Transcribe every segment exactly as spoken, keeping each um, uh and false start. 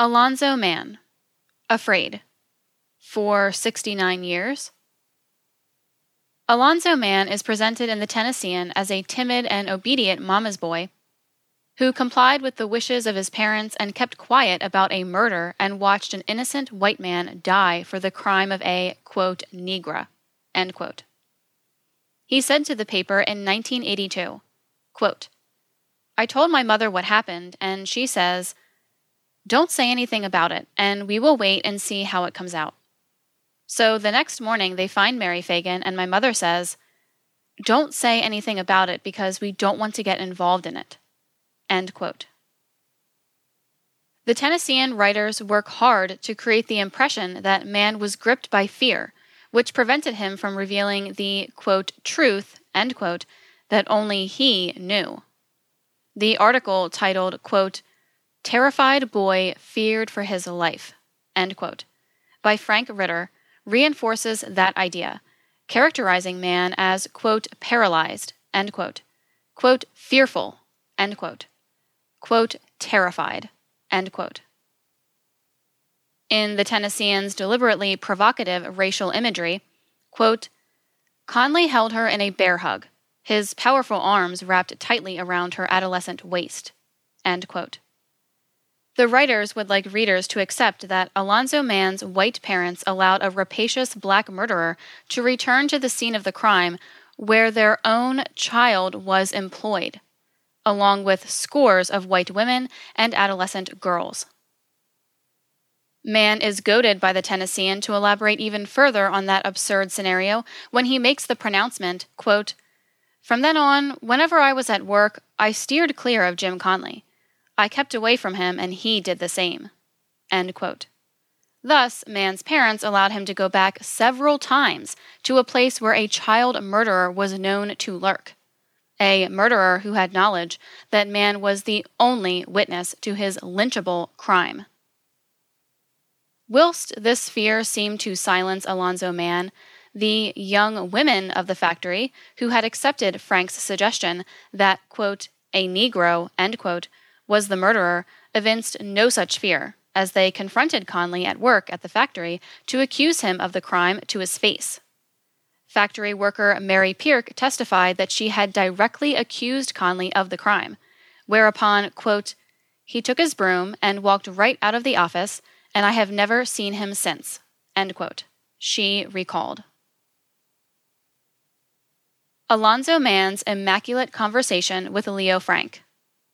Alonzo Mann, Afraid, for sixty-nine years. Alonzo Mann is presented in the Tennessean as a timid and obedient mama's boy who complied with the wishes of his parents and kept quiet about a murder and watched an innocent white man die for the crime of a, quote, negra, end quote. He said to the paper in nineteen eighty-two, quote, I told my mother what happened, and she says, don't say anything about it, and we will wait and see how it comes out. So the next morning they find Mary Fagan, and my mother says, don't say anything about it because we don't want to get involved in it. End quote. The Tennessean writers work hard to create the impression that Mann was gripped by fear, which prevented him from revealing the, quote, truth, end quote, that only he knew. The article titled, quote, Terrified Boy Feared for His Life, end quote, by Frank Ritter, reinforces that idea, characterizing Mann as, quote, paralyzed, end quote, quote, fearful, end quote, quote, terrified, end quote. In the Tennessean's deliberately provocative racial imagery, quote, Conley held her in a bear hug, his powerful arms wrapped tightly around her adolescent waist, end quote. The writers would like readers to accept that Alonzo Mann's white parents allowed a rapacious black murderer to return to the scene of the crime where their own child was employed, along with scores of white women and adolescent girls. Mann is goaded by the Tennessean to elaborate even further on that absurd scenario when he makes the pronouncement, quote, From then on, whenever I was at work, I steered clear of Jim Conley. I kept away from him and he did the same. End quote. Thus, Mann's parents allowed him to go back several times to a place where a child murderer was known to lurk. A murderer who had knowledge that Mann was the only witness to his lynchable crime. Whilst this fear seemed to silence Alonzo Mann, the young women of the factory, who had accepted Frank's suggestion that, quote, a Negro, end quote, was the murderer, evinced no such fear, as they confronted Conley at work at the factory to accuse him of the crime to his face. Factory worker Mary Pierk testified that she had directly accused Conley of the crime, whereupon, quote, he took his broom and walked right out of the office, and I have never seen him since, end quote, she recalled. Alonzo Mann's immaculate conversation with Leo Frank.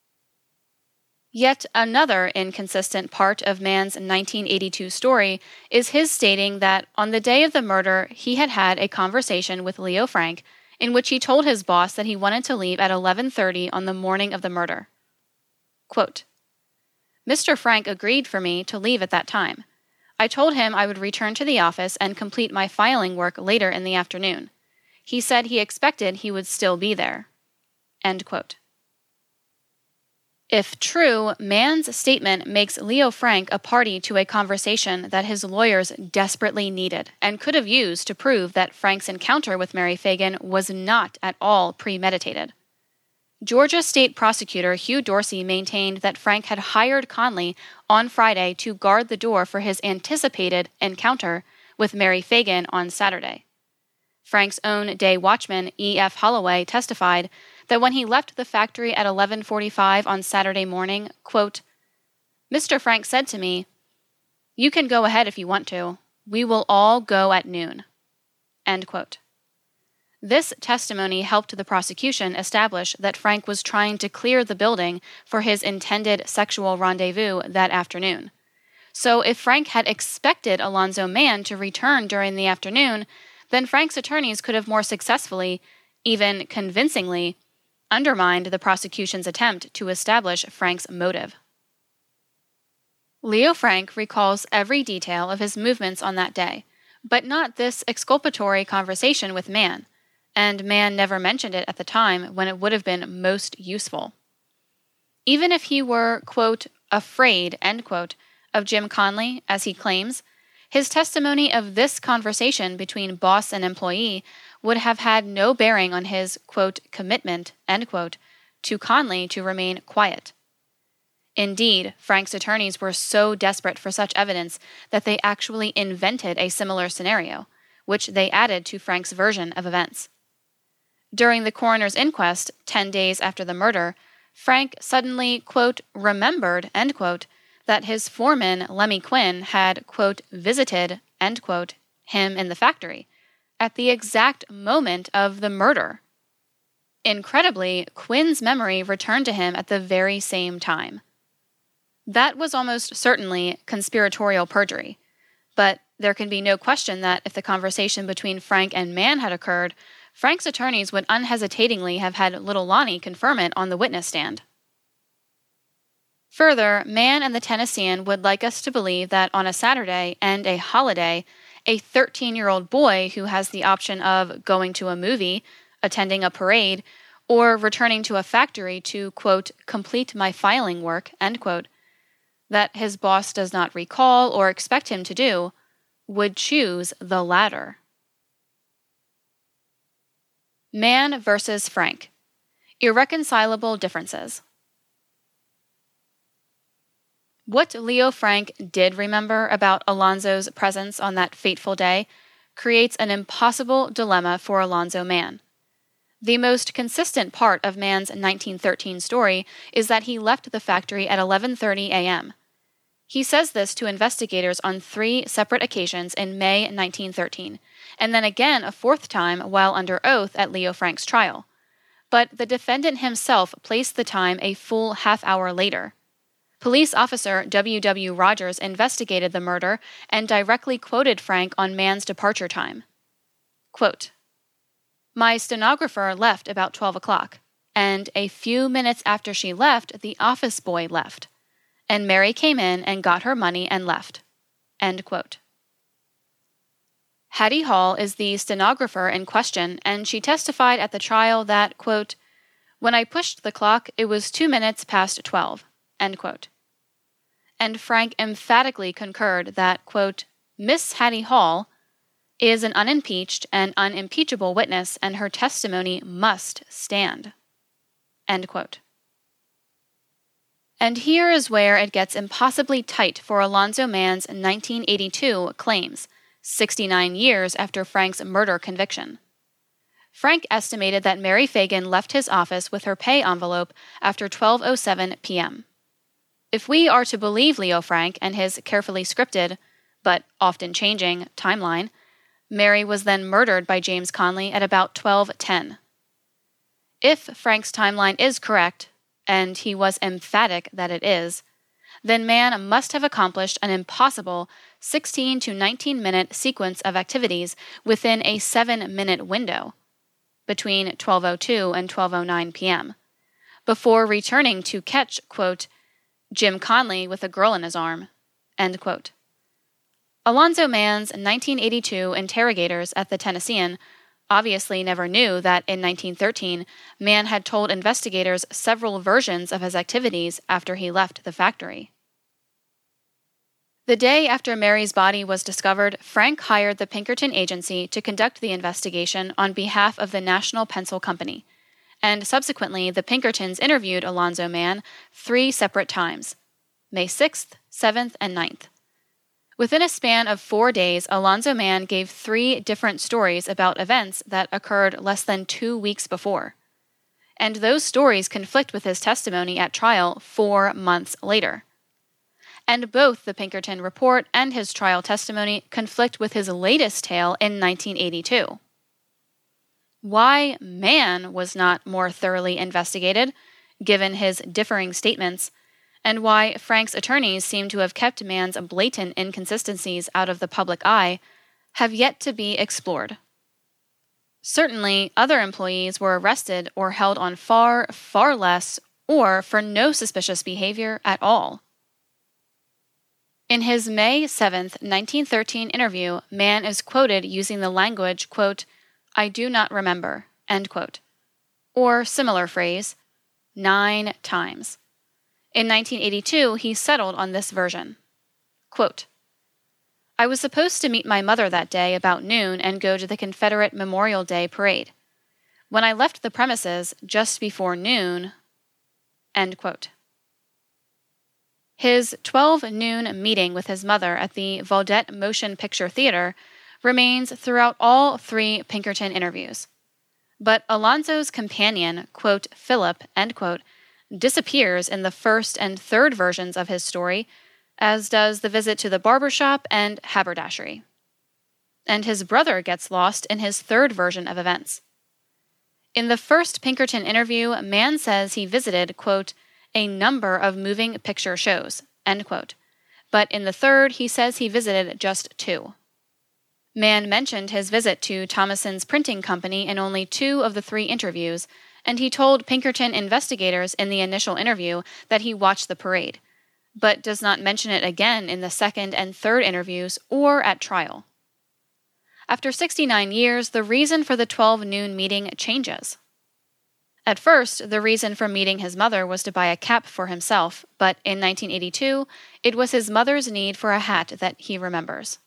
Yet another inconsistent part of Mann's nineteen eighty-two story is his stating that on the day of the murder he had had a conversation with Leo Frank in which he told his boss that he wanted to leave at eleven thirty on the morning of the murder. Quote, Mister Frank agreed for me to leave at that time. I told him I would return to the office and complete my filing work later in the afternoon. He said he expected he would still be there. End quote. If true, Mann's statement makes Leo Frank a party to a conversation that his lawyers desperately needed and could have used to prove that Frank's encounter with Mary Fagan was not at all premeditated. Georgia State Prosecutor Hugh Dorsey maintained that Frank had hired Conley on Friday to guard the door for his anticipated encounter with Mary Fagan on Saturday. Frank's own day watchman, E F Holloway, testified that when he left the factory at eleven forty-five on Saturday morning, quote, Mister Frank said to me, you can go ahead if you want to. We will all go at noon. End quote. This testimony helped the prosecution establish that Frank was trying to clear the building for his intended sexual rendezvous that afternoon. So if Frank had expected Alonzo Mann to return during the afternoon, then Frank's attorneys could have more successfully, even convincingly, undermined the prosecution's attempt to establish Frank's motive. Leo Frank recalls every detail of his movements on that day, but not this exculpatory conversation with Mann, and Mann never mentioned it at the time when it would have been most useful. Even if he were, quote, afraid, end quote, of Jim Conley, as he claims, his testimony of this conversation between boss and employee would have had no bearing on his, quote, commitment, end quote, to Conley to remain quiet. Indeed, Frank's attorneys were so desperate for such evidence that they actually invented a similar scenario, which they added to Frank's version of events. During the coroner's inquest, ten days after the murder, Frank suddenly, quote, remembered, end quote, that his foreman, Lemmy Quinn, had, quote, visited, end quote, him in the factory at the exact moment of the murder. Incredibly, Quinn's memory returned to him at the very same time. That was almost certainly conspiratorial perjury, but there can be no question that if the conversation between Frank and Mann had occurred, Frank's attorneys would unhesitatingly have had little Lonnie confirm it on the witness stand. Further, Mann and the Tennessean would like us to believe that on a Saturday and a holiday, a thirteen-year-old boy who has the option of going to a movie, attending a parade, or returning to a factory to, quote, complete my filing work, end quote, that his boss does not recall or expect him to do, would choose the latter. Mann versus Frank. Irreconcilable differences. What Leo Frank did remember about Alonzo's presence on that fateful day creates an impossible dilemma for Alonzo Mann. The most consistent part of Mann's nineteen thirteen story is that he left the factory at eleven thirty a.m. He says this to investigators on three separate occasions in May nineteen thirteen, and then again a fourth time while under oath at Leo Frank's trial. But the defendant himself placed the time a full half hour later. Police officer W W Rogers investigated the murder and directly quoted Frank on Mann's departure time. Quote, "My stenographer left about twelve o'clock, and a few minutes after she left, the office boy left, and Mary came in and got her money and left." End quote. Hattie Hall is the stenographer in question, and she testified at the trial that, quote, "When I pushed the clock, it was two minutes past twelve." End quote. And Frank emphatically concurred that, quote, "Miss Hattie Hall is an unimpeached and unimpeachable witness, and her testimony must stand." End quote. And here is where it gets impossibly tight for Alonzo Mann's nineteen eighty-two claims, sixty-nine years after Frank's murder conviction. Frank estimated that Mary Fagan left his office with her pay envelope after twelve oh seven p.m. If we are to believe Leo Frank and his carefully scripted, but often changing, timeline, Mary was then murdered by James Conley at about twelve ten. If Frank's timeline is correct, and he was emphatic that it is, then Mann must have accomplished an impossible sixteen to nineteen minute sequence of activities within a seven minute window, between twelve oh two and twelve oh nine p.m., before returning to catch, quote, Jim Conley with a girl in his arm, end quote. Alonzo Mann's nineteen eighty-two interrogators at the Tennessean obviously never knew that in nineteen thirteen, Mann had told investigators several versions of his activities after he left the factory. The day after Mary's body was discovered, Frank hired the Pinkerton Agency to conduct the investigation on behalf of the National Pencil Company, and subsequently the Pinkertons interviewed Alonzo Mann three separate times, May sixth, seventh, and ninth. Within a span of four days, Alonzo Mann gave three different stories about events that occurred less than two weeks before. And those stories conflict with his testimony at trial four months later. And both the Pinkerton report and his trial testimony conflict with his latest tale in nineteen eighty-two. Why Mann was not more thoroughly investigated, given his differing statements, and why Frank's attorneys seem to have kept Mann's blatant inconsistencies out of the public eye, have yet to be explored. Certainly, other employees were arrested or held on far, far less, or for no suspicious behavior at all. In his May seventh, nineteen thirteen interview, Mann is quoted using the language, quote, "I do not remember," end quote, or similar phrase, nine times. In nineteen eighty-two, he settled on this version. Quote, "I was supposed to meet my mother that day about noon and go to the Confederate Memorial Day parade. When I left the premises just before noon," end quote. His twelve noon meeting with his mother at the Vaudette Motion Picture Theater remains throughout all three Pinkerton interviews. But Alonzo's companion, quote, Philip, end quote, disappears in the first and third versions of his story, as does the visit to the barbershop and haberdashery. And his brother gets lost in his third version of events. In the first Pinkerton interview, Mann says he visited, quote, a number of moving picture shows, end quote. But in the third, he says he visited just two. Mann mentioned his visit to Thomason's printing company in only two of the three interviews, and he told Pinkerton investigators in the initial interview that he watched the parade, but does not mention it again in the second and third interviews or at trial. After sixty-nine years, the reason for the twelve noon meeting changes. At first, the reason for meeting his mother was to buy a cap for himself, but in nineteen eighty-two, it was his mother's need for a hat that he remembers.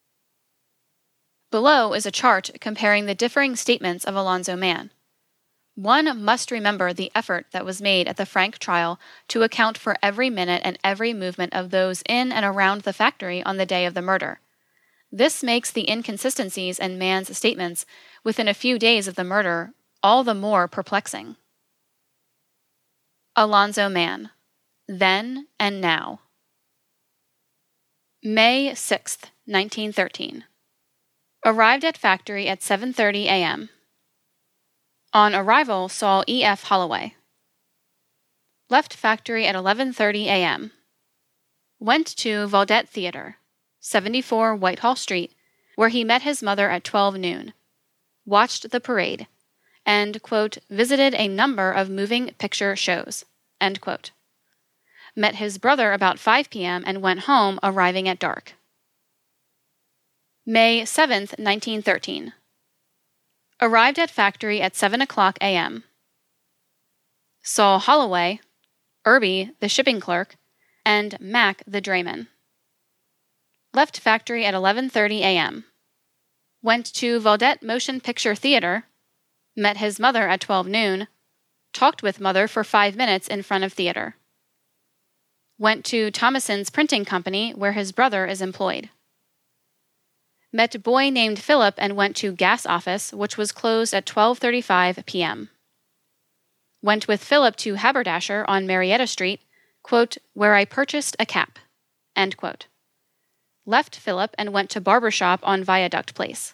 Below is a chart comparing the differing statements of Alonzo Mann. One must remember the effort that was made at the Frank trial to account for every minute and every movement of those in and around the factory on the day of the murder. This makes the inconsistencies in Mann's statements within a few days of the murder all the more perplexing. Alonzo Mann, Then and Now. May sixth, nineteen thirteen. Arrived at factory at seven thirty a.m. On arrival, saw E F Holloway. Left factory at eleven thirty a.m. Went to Vaudette Theater, seventy-four Whitehall Street, where he met his mother at twelve noon, watched the parade, and, quote, visited a number of moving picture shows, end quote. Met his brother about five p.m. and went home, arriving at dark. May seventh, nineteen thirteen. Arrived at factory at seven o'clock a.m. Saw Holloway, Irby, the shipping clerk, and Mack, the drayman. Left factory at eleven thirty a.m. Went to Vaudette Motion Picture Theater, met his mother at twelve noon, talked with mother for five minutes in front of theater. Went to Thomason's printing company, where his brother is employed. Met boy named Philip and went to gas office, which was closed at twelve thirty-five p.m. Went with Philip to Haberdasher on Marietta Street, quote, where I purchased a cap, end quote. Left Philip and went to barbershop on Viaduct Place.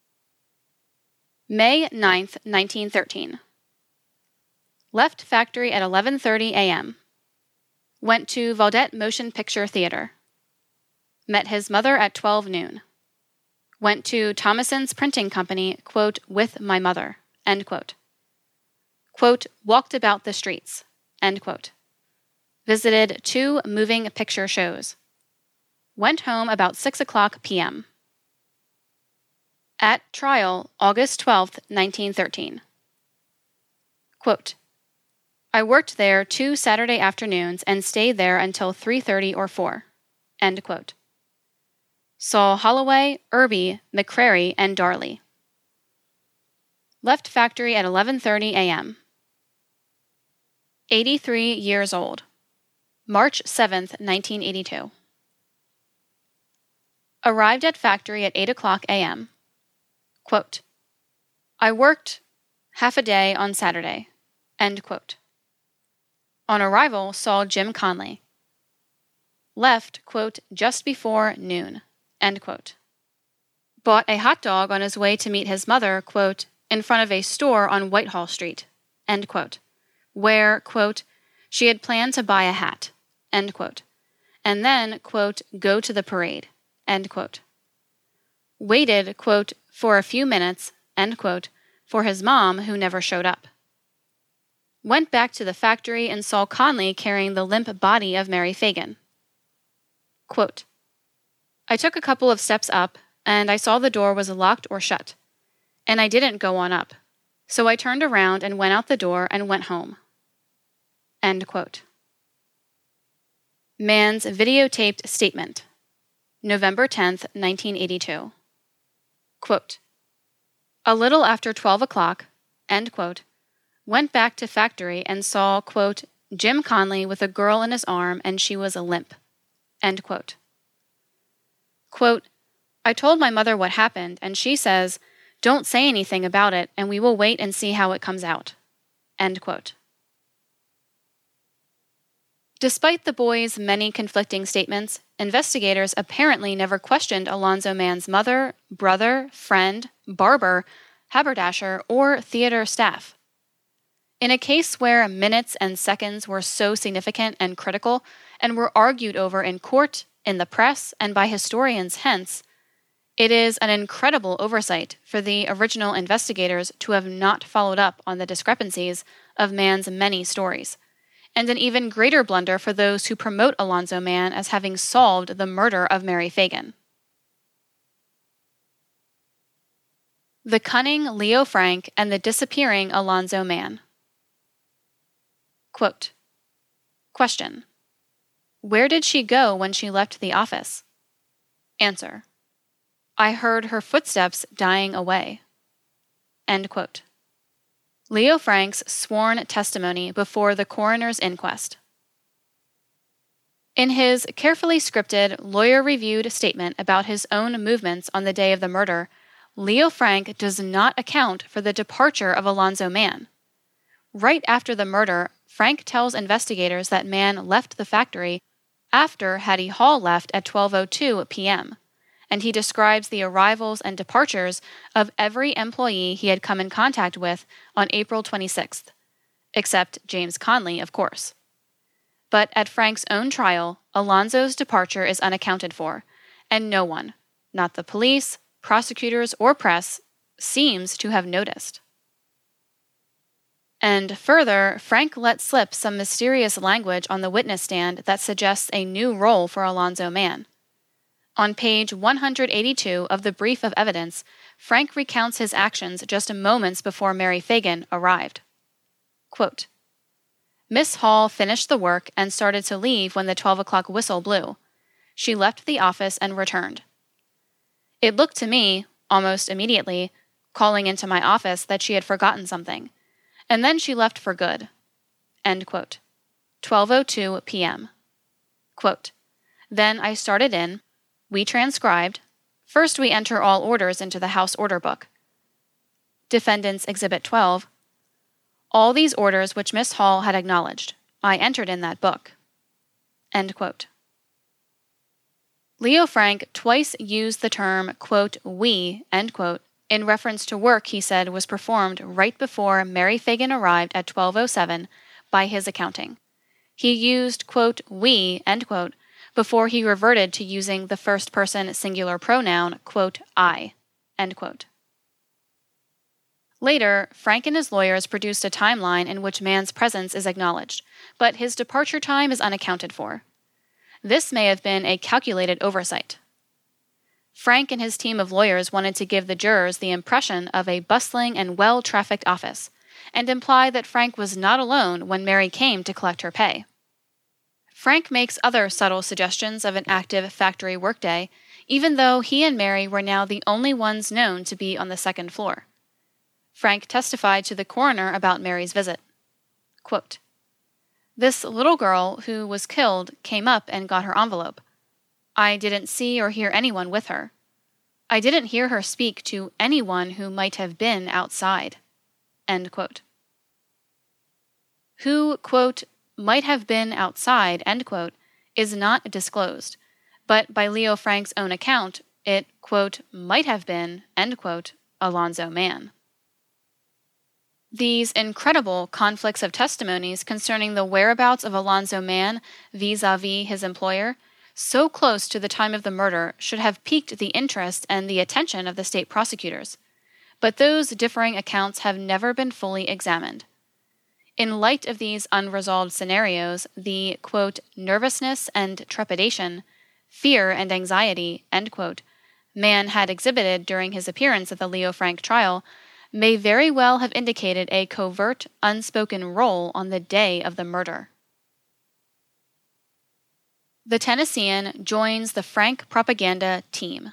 May ninth, nineteen thirteen. Left factory at eleven thirty a.m. Went to Vaudette Motion Picture Theater. Met his mother at twelve noon. Went to Thomason's printing company, quote, with my mother, end quote. Quote, walked about the streets, end quote. Visited two moving picture shows. Went home about six o'clock p.m. At trial, August twelfth, nineteen thirteen. Quote, I worked there two Saturday afternoons and stayed there until three thirty or four, end quote. Saw Holloway, Irby, McCrary, and Darley. Left factory at eleven thirty a.m. eighty-three years old. March seventh, nineteen eighty-two. Arrived at factory at eight o'clock a.m. Quote, I worked half a day on Saturday, end quote. On arrival, saw Jim Conley. Left, quote, just before noon, end quote. Bought a hot dog on his way to meet his mother, quote, in front of a store on Whitehall Street, end quote, where, quote, she had planned to buy a hat, end quote, and then, quote, go to the parade, end quote. Waited, quote, for a few minutes, end quote, for his mom, who never showed up. Went back to the factory and saw Conley carrying the limp body of Mary Fagan. Quote, I took a couple of steps up, and I saw the door was locked or shut, and I didn't go on up, so I turned around and went out the door and went home. End quote. Mann's videotaped statement, November tenth, nineteen eighty-two. Quote, a little after twelve o'clock, end quote, went back to factory and saw, quote, Jim Conley with a girl in his arm and she was limp. End quote. Quote, I told my mother what happened and she says, don't say anything about it and we will wait and see how it comes out. End quote. Despite the boy's many conflicting statements, investigators apparently never questioned Alonzo Mann's mother, brother, friend, barber, haberdasher, or theater staff. In a case where minutes and seconds were so significant and critical and were argued over in court, in the press, and by historians hence, it is an incredible oversight for the original investigators to have not followed up on the discrepancies of Mann's many stories, and an even greater blunder for those who promote Alonzo Mann as having solved the murder of Mary Fagan. The Cunning Leo Frank and the Disappearing Alonzo Mann. Quote, Question. Where did she go when she left the office? Answer. I heard her footsteps dying away. End quote. Leo Frank's sworn testimony before the coroner's inquest. In his carefully scripted, lawyer-reviewed statement about his own movements on the day of the murder, Leo Frank does not account for the departure of Alonzo Mann. Right after the murder, Frank tells investigators that Mann left the factory after Hattie Hall left at twelve oh two p.m., and he describes the arrivals and departures of every employee he had come in contact with on April twenty-sixth, except James Conley, of course. But at Frank's own trial, Alonzo's departure is unaccounted for, and no one, not the police, prosecutors, or press, seems to have noticed. And further, Frank let slip some mysterious language on the witness stand that suggests a new role for Alonzo Mann. On page one hundred eighty-two of the Brief of Evidence, Frank recounts his actions just moments before Mary Fagan arrived. Quote, Miss Hall finished the work and started to leave when the twelve o'clock whistle blew. She left the office and returned. It looked to me, almost immediately, calling into my office that she had forgotten something, and then she left for good. End quote. twelve oh two p.m. Quote, Then I started in. We transcribed. First we enter all orders into the House Order Book. Defendant's Exhibit twelve. All these orders which Miss Hall had acknowledged. I entered in that book. End quote. Leo Frank twice used the term, quote, we, end quote, in reference to work he said was performed right before Mary Fagan arrived at twelve oh seven by his accounting. He used, quote, we, end quote, before he reverted to using the first-person singular pronoun, quote, I, end quote. Later, Frank and his lawyers produced a timeline in which Mann's presence is acknowledged, but his departure time is unaccounted for. This may have been a calculated oversight. Frank and his team of lawyers wanted to give the jurors the impression of a bustling and well-trafficked office, and imply that Frank was not alone when Mary came to collect her pay. Frank makes other subtle suggestions of an active factory workday, even though he and Mary were now the only ones known to be on the second floor. Frank testified to the coroner about Mary's visit. Quote, This little girl who was killed came up and got her envelope. I didn't see or hear anyone with her. I didn't hear her speak to anyone who might have been outside. End quote. Who, quote, might have been outside, end quote, is not disclosed, but by Leo Frank's own account, it, quote, might have been, end quote, Alonzo Mann. These incredible conflicts of testimonies concerning the whereabouts of Alonzo Mann vis-a-vis his employer, so close to the time of the murder, should have piqued the interest and the attention of the state prosecutors. But those differing accounts have never been fully examined. In light of these unresolved scenarios, the, quote, nervousness and trepidation, fear and anxiety, end quote, Mann had exhibited during his appearance at the Leo Frank trial may very well have indicated a covert, unspoken role on the day of the murder. The Tennessean joins the Frank propaganda team.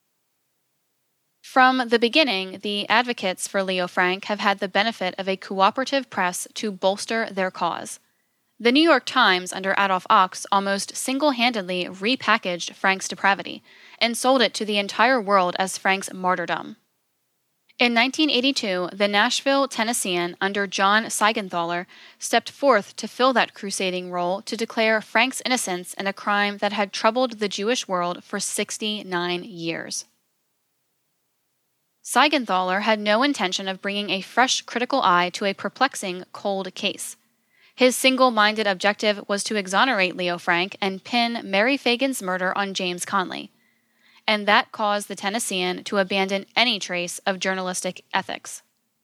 From the beginning, the advocates for Leo Frank have had the benefit of a cooperative press to bolster their cause. The New York Times, under Adolph Ochs, almost single-handedly repackaged Frank's depravity and sold it to the entire world as Frank's martyrdom. In nineteen eighty-two, the Nashville Tennessean, under John Seigenthaler, stepped forth to fill that crusading role to declare Frank's innocence in a crime that had troubled the Jewish world for sixty-nine years. Seigenthaler had no intention of bringing a fresh critical eye to a perplexing cold case. His single-minded objective was to exonerate Leo Frank and pin Mary Fagan's murder on James Conley, and that caused the Tennessean to abandon any trace of journalistic ethics.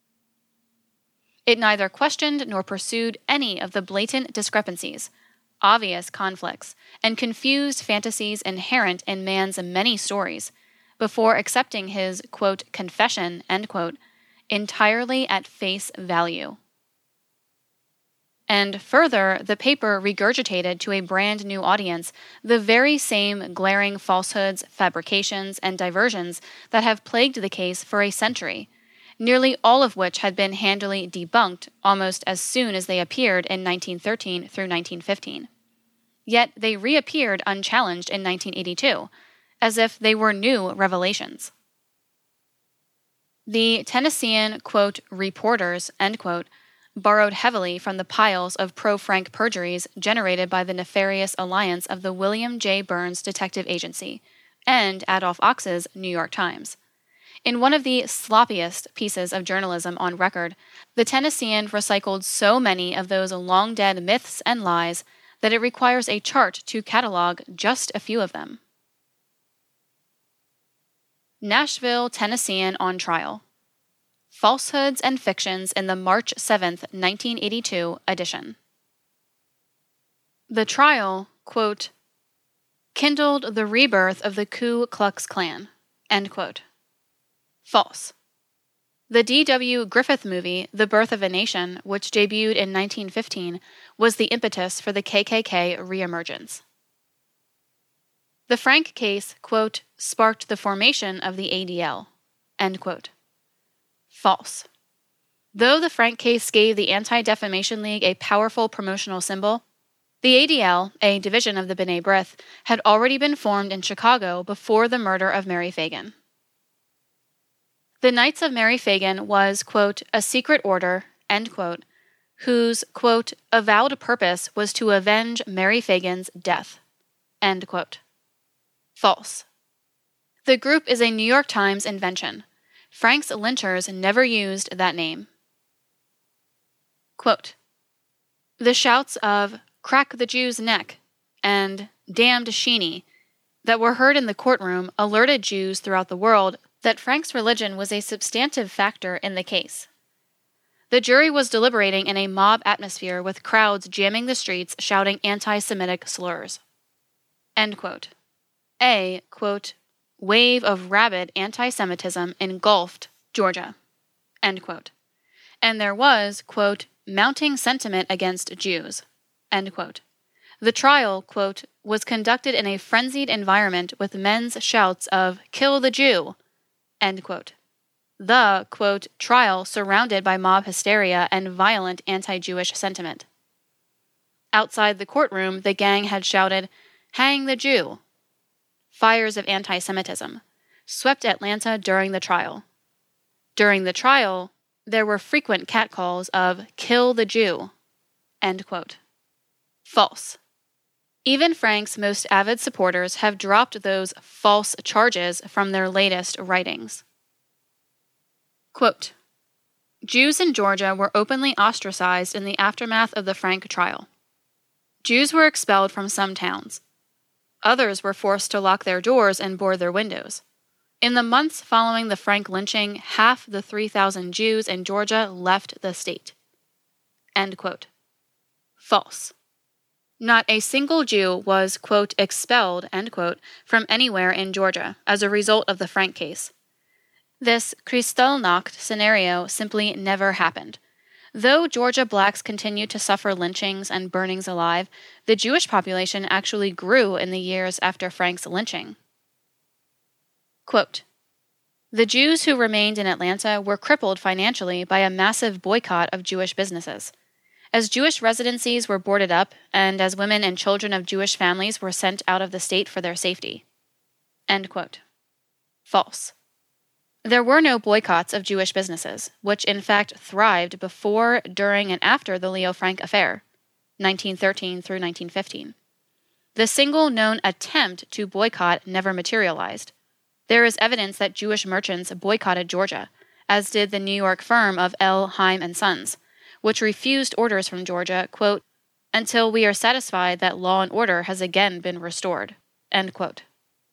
It neither questioned nor pursued any of the blatant discrepancies, obvious conflicts, and confused fantasies inherent in man's many stories, before accepting his, quote, confession, end quote, entirely at face value. And further, the paper regurgitated to a brand new audience the very same glaring falsehoods, fabrications, and diversions that have plagued the case for a century, nearly all of which had been handily debunked almost as soon as they appeared in nineteen thirteen through nineteen fifteen. Yet they reappeared unchallenged in nineteen eighty-two, as if they were new revelations. The Tennessean, quote, reporters, end quote, borrowed heavily from the piles of pro-Frank perjuries generated by the nefarious alliance of the William J. Burns Detective Agency and Adolph Ochs's New York Times. In one of the sloppiest pieces of journalism on record, the Tennessean recycled so many of those long-dead myths and lies that it requires a chart to catalog just a few of them. Nashville Tennessean on Trial. Falsehoods and Fictions in the March seventh, nineteen eighty-two edition. The trial, quote, kindled the rebirth of the Ku Klux Klan, end quote. False. The D W Griffith movie, The Birth of a Nation, which debuted in nineteen fifteen, was the impetus for the K K K reemergence. The Frank case, quote, sparked the formation of the A D L, end quote. False. Though the Frank case gave the Anti-Defamation League a powerful promotional symbol, the A D L, a division of the B'nai B'rith, had already been formed in Chicago before the murder of Mary Fagan. The Knights of Mary Fagan was, quote, a secret order, end quote, whose, quote, avowed purpose was to avenge Mary Fagan's death, end quote. False. The group is a New York Times invention. Frank's lynchers never used that name. Quote, the shouts of "Crack the Jew's neck" and "Damned Sheeny" that were heard in the courtroom alerted Jews throughout the world that Frank's religion was a substantive factor in the case. The jury was deliberating in a mob atmosphere with crowds jamming the streets shouting anti-Semitic slurs. End quote. A, quote, wave of rabid anti-Semitism engulfed Georgia, end quote. And there was, quote, mounting sentiment against Jews, end quote. The trial, quote, was conducted in a frenzied environment with men's shouts of "Kill the Jew," end quote. The, quote, trial surrounded by mob hysteria and violent anti-Jewish sentiment. Outside the courtroom, the gang had shouted, "Hang the Jew." Fires of anti-Semitism swept Atlanta during the trial. During the trial, there were frequent catcalls of "Kill the Jew," end quote. False. Even Frank's most avid supporters have dropped those false charges from their latest writings. Quote, Jews in Georgia were openly ostracized in the aftermath of the Frank trial. Jews were expelled from some towns. Others were forced to lock their doors and board their windows. In the months following the Frank lynching, half the three thousand Jews in Georgia left the state. End quote. False. Not a single Jew was, quote, expelled, end quote, from anywhere in Georgia as a result of the Frank case. This Kristallnacht scenario simply never happened. Though Georgia blacks continued to suffer lynchings and burnings alive, the Jewish population actually grew in the years after Frank's lynching. Quote, the Jews who remained in Atlanta were crippled financially by a massive boycott of Jewish businesses. as Jewish residencies were boarded up and as women and children of Jewish families were sent out of the state for their safety. End quote. False. There were no boycotts of Jewish businesses, which in fact thrived before, during, and after the Leo Frank affair, nineteen thirteen through nineteen fifteen. The single known attempt to boycott never materialized. There is evidence that Jewish merchants boycotted Georgia, as did the New York firm of L. Heim and Sons, which refused orders from Georgia, quote, until we are satisfied that law and order has again been restored, end quote.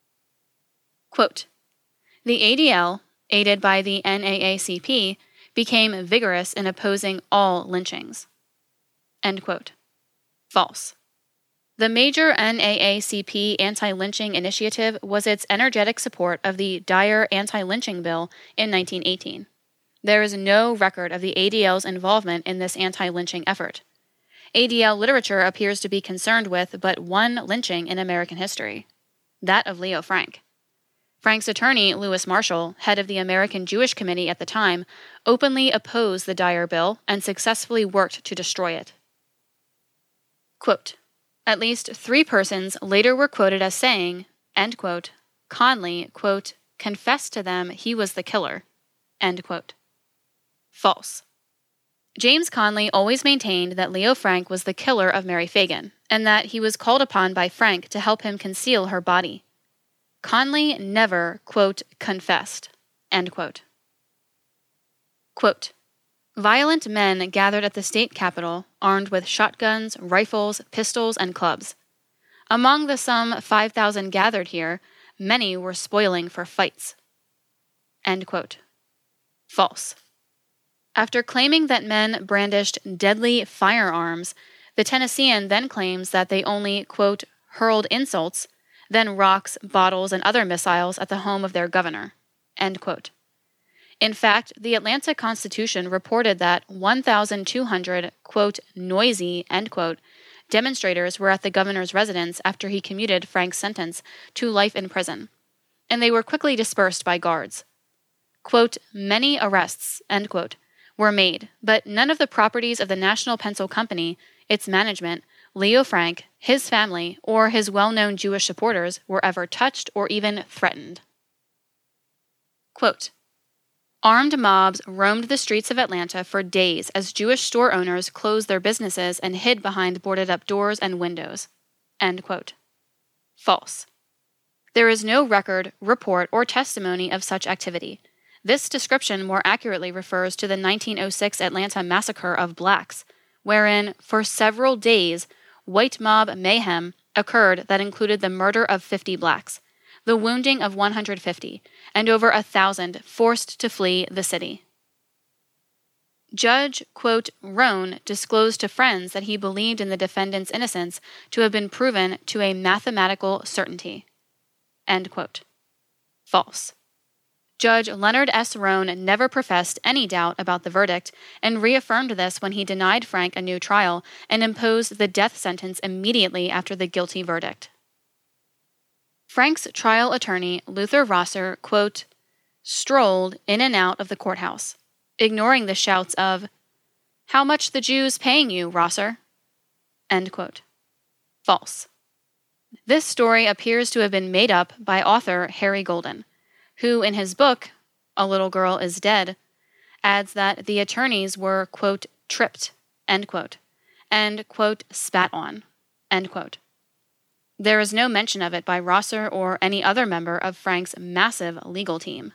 Quote, the A D L, aided by the N double A C P, became vigorous in opposing all lynchings. End quote. False. The major N double A C P anti-lynching initiative was its energetic support of the Dyer anti-lynching bill in nineteen eighteen. There is no record of the A D L's involvement in this anti-lynching effort. A D L literature appears to be concerned with but one lynching in American history, that of Leo Frank. Frank's attorney, Lewis Marshall, head of the American Jewish Committee at the time, openly opposed the Dyer bill and successfully worked to destroy it. Quote, at least three persons later were quoted as saying, end quote, Conley, quote, confessed to them he was the killer, end quote. False. James Conley always maintained that Leo Frank was the killer of Mary Fagan, and that he was called upon by Frank to help him conceal her body. Conley never, quote, confessed, end quote. Quote, violent men gathered at the state capitol, armed with shotguns, rifles, pistols, and clubs. Among the some five thousand gathered here, many were spoiling for fights. End quote. False. After claiming that men brandished deadly firearms, the Tennessean then claims that they only, quote, hurled insults, then rocks, bottles, and other missiles at the home of their governor, end quote. In fact, the Atlanta Constitution reported that one thousand two hundred, quote, noisy, end quote, demonstrators were at the governor's residence after he commuted Frank's sentence to life in prison, and they were quickly dispersed by guards. Quote, many arrests, end quote, were made, but none of the properties of the National Pencil Company, its management, Leo Frank, his family, or his well-known Jewish supporters were ever touched or even threatened. Quote, armed mobs roamed the streets of Atlanta for days as Jewish store owners closed their businesses and hid behind boarded-up doors and windows. End quote. False. There is no record, report, or testimony of such activity. This description more accurately refers to the nineteen oh six Atlanta massacre of blacks, wherein, for several days, white mob mayhem occurred that included the murder of fifty blacks, the wounding of one hundred fifty, and over a thousand forced to flee the city. Judge, quote, Roan disclosed to friends that he believed in the defendant's innocence to have been proven to a mathematical certainty. End quote. False. Judge Leonard S. Roan never professed any doubt about the verdict and reaffirmed this when he denied Frank a new trial and imposed the death sentence immediately after the guilty verdict. Frank's trial attorney, Luther Rosser, quote, strolled in and out of the courthouse, ignoring the shouts of, how much the Jews paying you, Rosser? End quote. False. This story appears to have been made up by author Harry Golden, who in his book, A Little Girl is Dead, adds that the attorneys were, quote, tripped, end quote, and, quote, spat on, end quote. There is no mention of it by Rosser or any other member of Frank's massive legal team.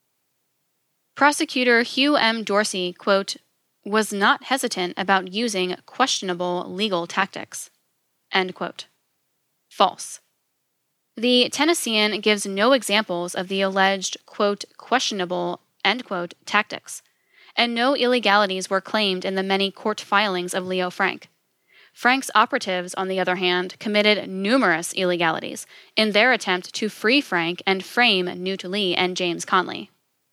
Prosecutor Hugh M. Dorsey, quote, was not hesitant about using questionable legal tactics, end quote. False. The Tennessean gives no examples of the alleged, quote, questionable, end quote, tactics, and no illegalities were claimed in the many court filings of Leo Frank. Frank's operatives, on the other hand, committed numerous illegalities in their attempt to free Frank and frame Newt Lee and James Conley.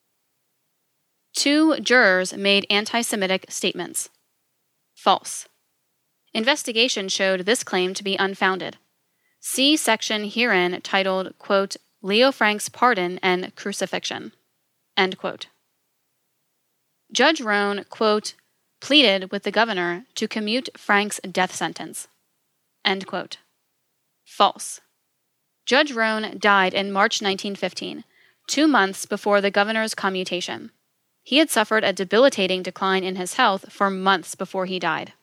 Two jurors made anti-Semitic statements. False. Investigation showed this claim to be unfounded. See section herein titled, quote, Leo Frank's Pardon and Crucifixion, end quote. Judge Roan, quote, pleaded with the governor to commute Frank's death sentence. End quote. False. Judge Roan died in March nineteen fifteen, two months before the governor's commutation. He had suffered a debilitating decline in his health for months before he died.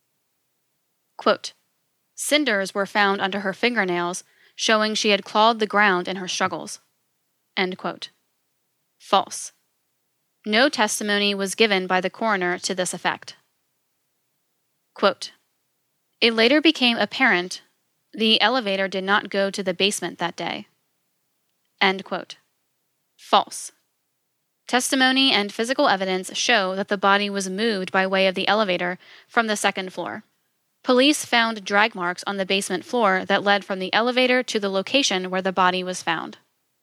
Quote, cinders were found under her fingernails, showing she had clawed the ground in her struggles. End quote. False. No testimony was given by the coroner to this effect. Quote, it later became apparent the elevator did not go to the basement that day. End quote. False. Testimony and physical evidence show that the body was moved by way of the elevator from the second floor. Police found drag marks on the basement floor that led from the elevator to the location where the body was found.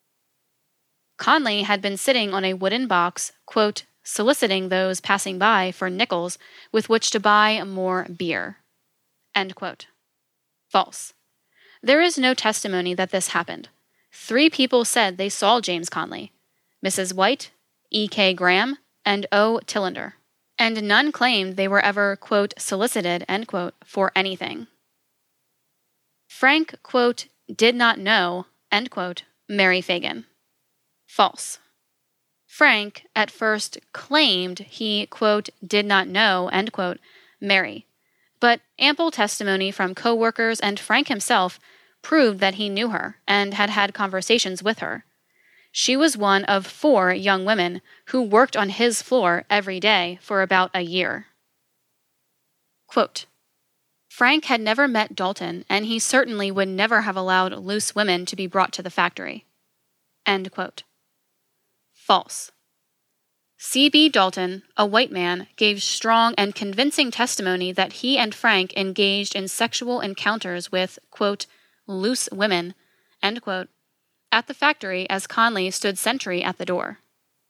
Conley had been sitting on a wooden box, quote, soliciting those passing by for nickels with which to buy more beer. End quote. False. There is no testimony that this happened. Three people said they saw James Conley: Missus White, E K Graham, and O. Tillender, and none claimed they were ever, quote, solicited, end quote, for anything. Frank, quote, did not know, end quote, Mary Fagan. False. Frank at first claimed he, quote, did not know, end quote, Mary, but ample testimony from co-workers and Frank himself proved that he knew her and had had conversations with her. She was one of four young women who worked on his floor every day for about a year. Quote, Frank had never met Dalton, and he certainly would never have allowed loose women to be brought to the factory. End quote. False. C B Dalton, a white man, gave strong and convincing testimony that he and Frank engaged in sexual encounters with, quote, loose women, end quote, at the factory as Conley stood sentry at the door.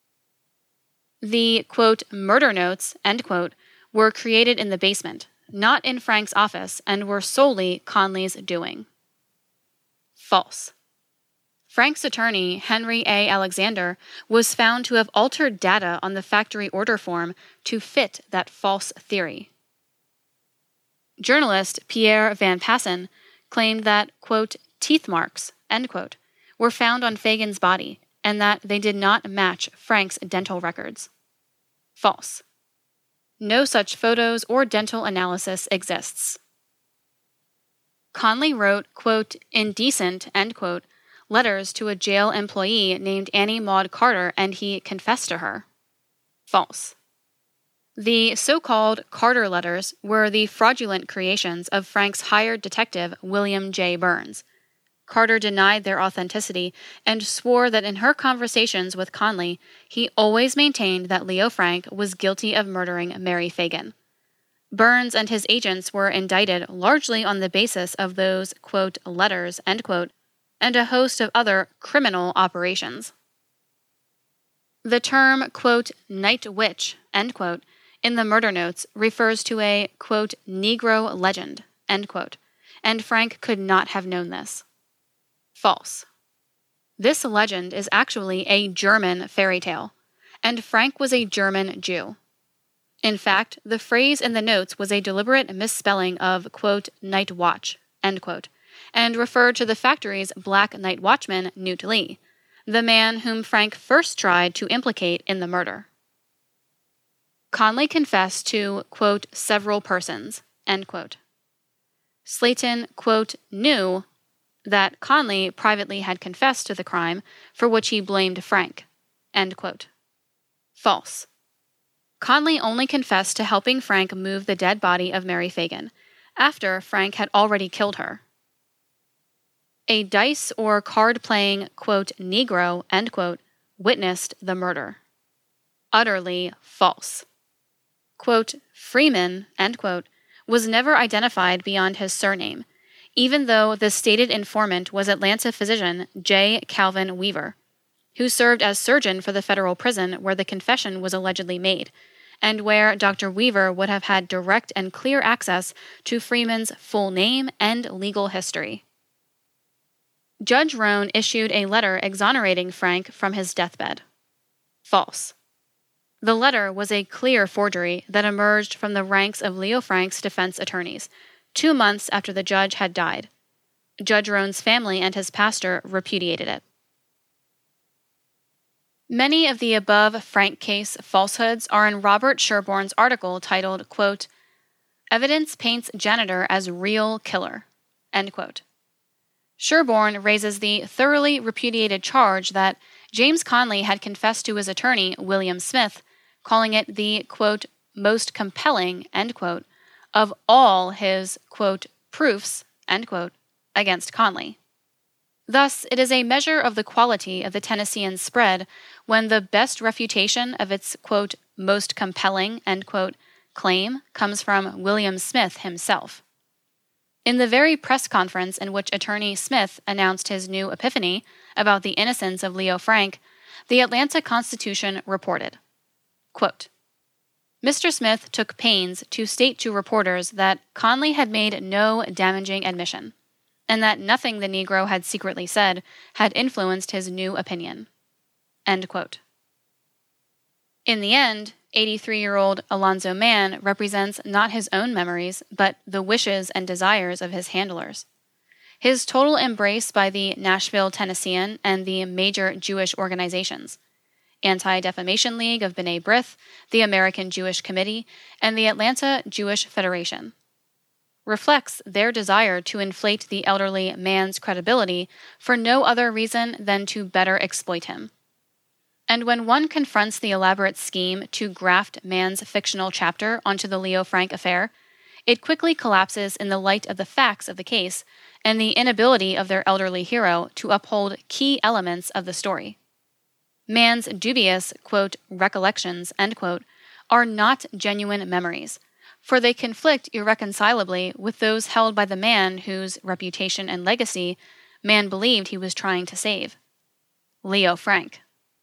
The, quote, murder notes, end quote, were created in the basement, not in Frank's office, and were solely Conley's doing. False. Frank's attorney, Henry A. Alexander, was found to have altered data on the factory order form to fit that false theory. Journalist Pierre Van Passen claimed that, quote, teeth marks, end quote, were found on Fagan's body, and that they did not match Frank's dental records. False. No such photos or dental analysis exists. Conley wrote, quote, indecent, end quote, letters to a jail employee named Annie Maud Carter, and he confessed to her. False. The so-called Carter letters were the fraudulent creations of Frank's hired detective, William J. Burns. Carter denied their authenticity and swore that in her conversations with Conley, he always maintained that Leo Frank was guilty of murdering Mary Fagan. Burns and his agents were indicted largely on the basis of those, quote, letters, end quote, and a host of other criminal operations. The term, quote, night witch, end quote, in the murder notes refers to a, quote, Negro legend, end quote, and Frank could not have known this. False. This legend is actually a German fairy tale, and Frank was a German Jew. In fact, the phrase in the notes was a deliberate misspelling of, quote, night watch, end quote, and referred to the factory's black night watchman, Newt Lee, the man whom Frank first tried to implicate in the murder. Conley confessed to, quote, several persons, end quote. Slayton, quote, knew that Conley privately had confessed to the crime for which he blamed Frank, end quote. False. Conley only confessed to helping Frank move the dead body of Mary Fagan, after Frank had already killed her. A dice or card-playing, quote, Negro, end quote, witnessed the murder. Utterly false. Quote, Freeman, end quote, was never identified beyond his surname, even though the stated informant was Atlanta physician J. Calvin Weaver, who served as surgeon for the federal prison where the confession was allegedly made, and where Doctor Weaver would have had direct and clear access to Freeman's full name and legal history. Judge Roan issued a letter exonerating Frank from his deathbed. False. The letter was a clear forgery that emerged from the ranks of Leo Frank's defense attorneys, two months after the judge had died. Judge Rohn's family and his pastor repudiated it. Many of the above Frank case falsehoods are in Robert Sherborne's article titled, quote, "Evidence Paints Janitor as Real Killer," end quote. Sherborne raises the thoroughly repudiated charge that James Conley had confessed to his attorney, William Smith, calling it the, quote, "most compelling," end quote, of all his, quote, "proofs," end quote, against Conley. Thus, it is a measure of the quality of the Tennessean spread when the best refutation of its, quote, "most compelling," end quote, claim comes from William Smith himself. In the very press conference in which Attorney Smith announced his new epiphany about the innocence of Leo Frank, the Atlanta Constitution reported, quote, "Mister Smith took pains to state to reporters that Conley had made no damaging admission, and that nothing the Negro had secretly said had influenced his new opinion." End quote. In the end, eighty-three-year-old Alonzo Mann represents not his own memories, but the wishes and desires of his handlers. His total embrace by the Nashville Tennessean and the major Jewish organizations, Anti-Defamation League of B'nai B'rith, the American Jewish Committee, and the Atlanta Jewish Federation, reflects their desire to inflate the elderly man's credibility for no other reason than to better exploit him. And when one confronts the elaborate scheme to graft Mann's fictional chapter onto the Leo Frank affair, it quickly collapses in the light of the facts of the case and the inability of their elderly hero to uphold key elements of the story. Mann's dubious, quote, "recollections," end quote, are not genuine memories, for they conflict irreconcilably with those held by the man whose reputation and legacy Mann believed he was trying to save, Leo Frank.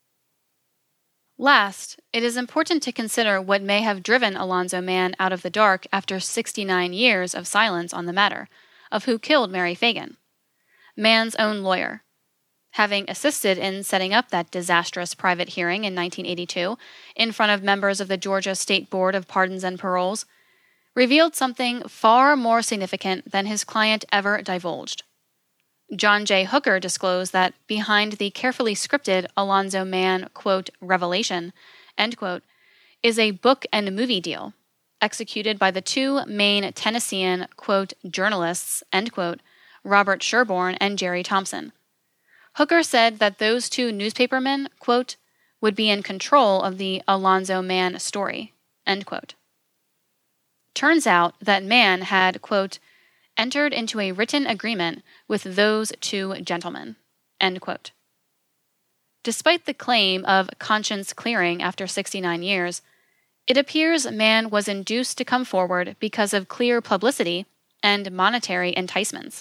Last, it is important to consider what may have driven Alonzo Mann out of the dark after sixty-nine years of silence on the matter of who killed Mary Fagan. Mann's own lawyer, having assisted in setting up that disastrous private hearing in nineteen eighty-two in front of members of the Georgia State Board of Pardons and Paroles, revealed something far more significant than his client ever divulged. John J. Hooker disclosed that behind the carefully scripted Alonzo Mann, quote, "revelation," end quote, is a book and movie deal executed by the two main Tennessean, quote, "journalists," end quote, Robert Sherborne and Jerry Thompson. Hooker said that those two newspapermen, quote, "would be in control of the Alonzo Mann story," end quote. Turns out that Mann had, quote, "entered into a written agreement with those two gentlemen," end quote. Despite the claim of conscience clearing after sixty-nine years, it appears Mann was induced to come forward because of clear publicity and monetary enticements.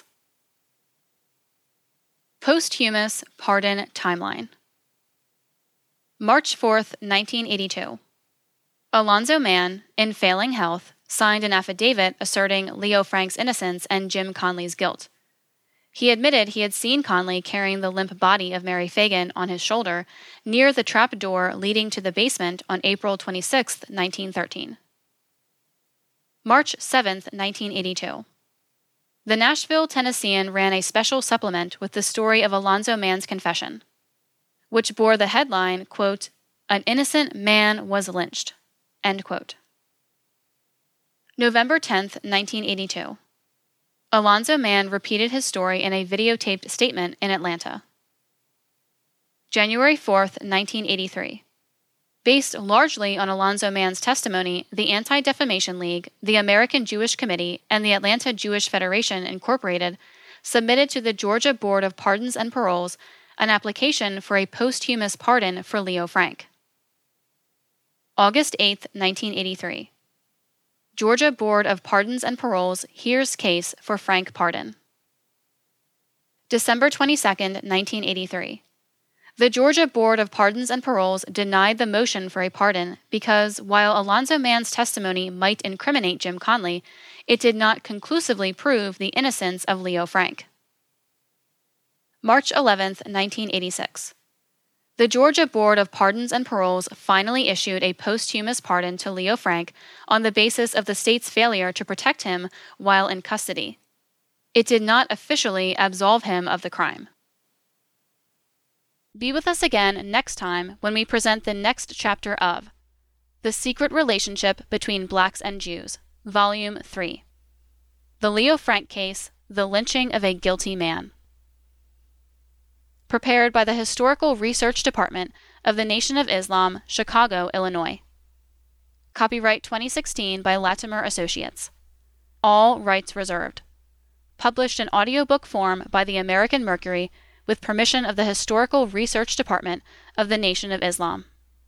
Posthumous Pardon Timeline. March fourth, nineteen eighty-two. Alonzo Mann, in failing health, signed an affidavit asserting Leo Frank's innocence and Jim Conley's guilt. He admitted he had seen Conley carrying the limp body of Mary Fagan on his shoulder near the trap door leading to the basement on April twenty-sixth, nineteen thirteen. March seventh, nineteen eighty-two. The Nashville Tennessean ran a special supplement with the story of Alonzo Mann's confession, which bore the headline, quote, "An innocent man was lynched," end quote. November tenth, nineteen eighty-two. Alonzo Mann repeated his story in a videotaped statement in Atlanta. January fourth, nineteen eighty-three. Based largely on Alonzo Mann's testimony, the Anti-Defamation League, the American Jewish Committee, and the Atlanta Jewish Federation, Incorporated submitted to the Georgia Board of Pardons and Paroles an application for a posthumous pardon for Leo Frank. August eighth, nineteen eighty-three. Georgia Board of Pardons and Paroles hears case for Frank pardon. December twenty-second, nineteen eighty-three. The Georgia Board of Pardons and Paroles denied the motion for a pardon because, while Alonzo Mann's testimony might incriminate Jim Conley, it did not conclusively prove the innocence of Leo Frank. March eleventh, nineteen eighty-six. The Georgia Board of Pardons and Paroles finally issued a posthumous pardon to Leo Frank on the basis of the state's failure to protect him while in custody. It did not officially absolve him of the crime. Be with us again next time when we present the next chapter of The Secret Relationship Between Blacks and Jews, Volume three. The Leo Frank Case, The Lynching of a Guilty Man. Prepared by the Historical Research Department of the Nation of Islam, Chicago, Illinois. Copyright twenty sixteen by Latimer Associates. All rights reserved. Published in audiobook form by the American Mercury with permission of the Historical Research Department of the Nation of Islam.